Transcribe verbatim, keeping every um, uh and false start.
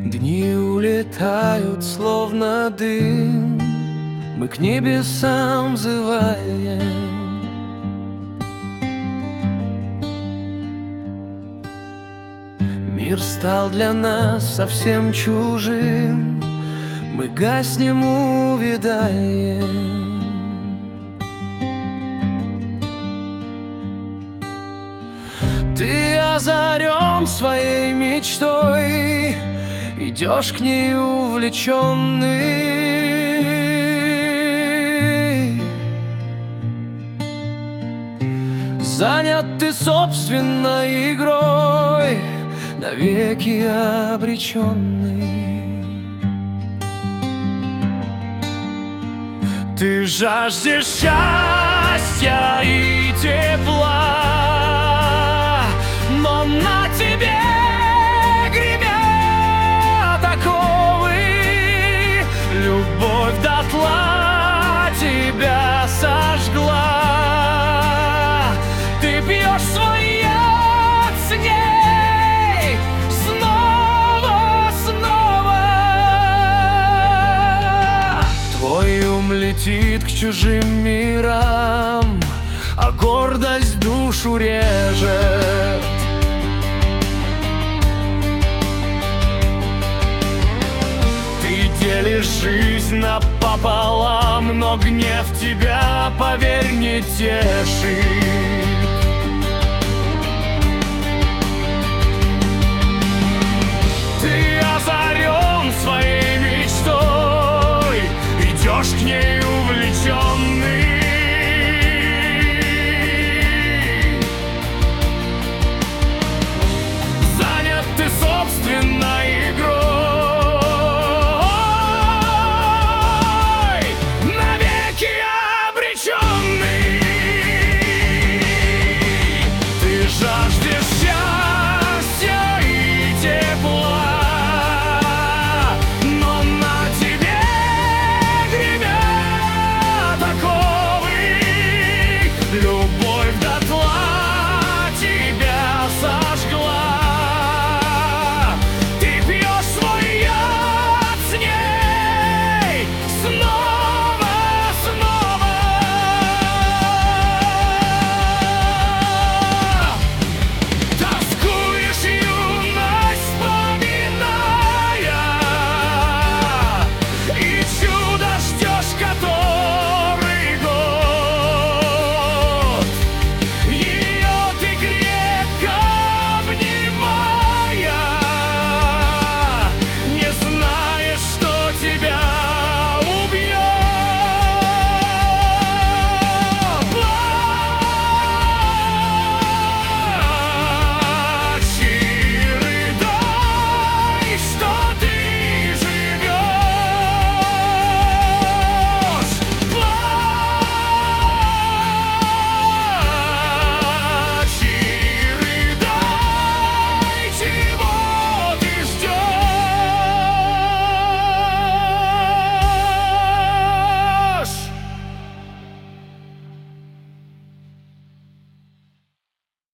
Дни улетают, словно дым, мы к небесам взываем. Мир стал для нас совсем чужим, мы гаснем, увядаем. Ты озарен своей мечтой, идешь к ней увлеченный. Занят ты собственной игрой, навеки обреченный. Ты жаждешь счастья и тепла, но на тебе гремят оковы. Любовь дотла тебя сожгла. Ты пьешь свой яд с ней снова, снова. Твой ум летит к чужим мирам, а гордость душу режет. Ты делишь жизнь напополам, но гнев тебя, поверь, не тешит.